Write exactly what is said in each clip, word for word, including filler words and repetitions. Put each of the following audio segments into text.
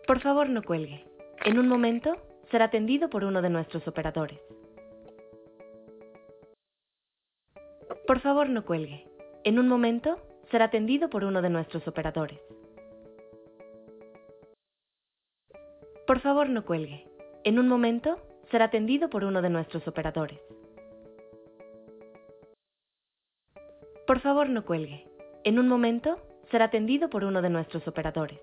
Por favor, no cuelgue. En un momento será atendido por uno de nuestros operadores. Por favor, no cuelgue. En un momento será atendido por uno de nuestros operadores. Por favor, no cuelgue. En un momento será atendido por uno de nuestros operadores. Por favor, no cuelgue. En un momento será atendido por uno de nuestros operadores.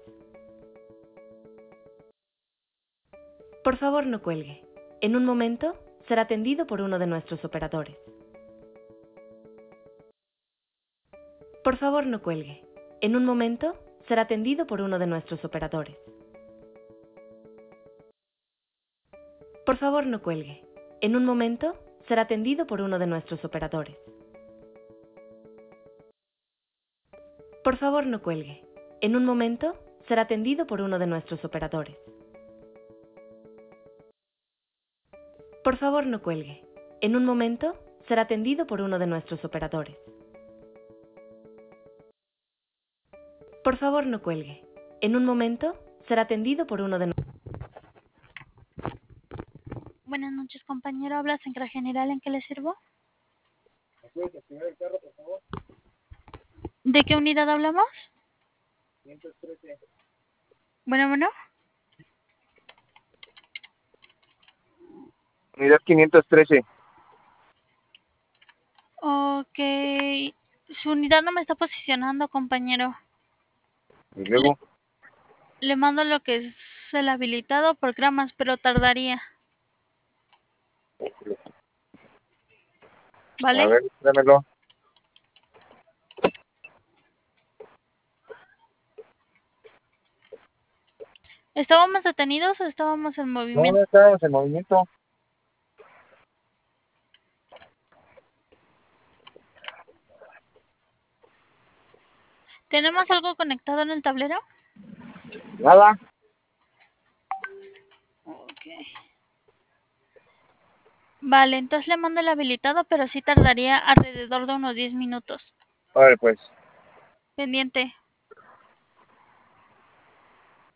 Por favor, no cuelgue. En un momento será atendido por uno de nuestros operadores. Por favor, no cuelgue. En un momento será atendido por uno de nuestros operadores. Por favor, no cuelgue. En un momento será atendido por uno de nuestros operadores. Por favor, no cuelgue. En un momento será atendido por uno de nuestros operadores. Por favor, no cuelgue. En un momento será atendido por uno de nuestros operadores. Por favor, no cuelgue. En un momento será atendido por uno de nuestros. Buenas noches, compañero. ¿Habla Central General? ¿En qué le sirvo? ¿Me puedes activar el carro, por favor? ¿De qué unidad hablamos? quinientos trece. Bueno, bueno. Unidad quinientos trece. Ok. Su unidad no me está posicionando, compañero. Y luego, Le, le mando lo que es el habilitado por gramas, pero tardaría. ¿Vale? a ver, dámelo. ¿Estábamos detenidos o estábamos en No, movimiento? no estábamos en movimiento. ¿Tenemos algo conectado en el tablero? Nada. Ok. Vale, entonces le mando el habilitado, pero sí tardaría alrededor de unos diez minutos. A ver, pues. Pendiente.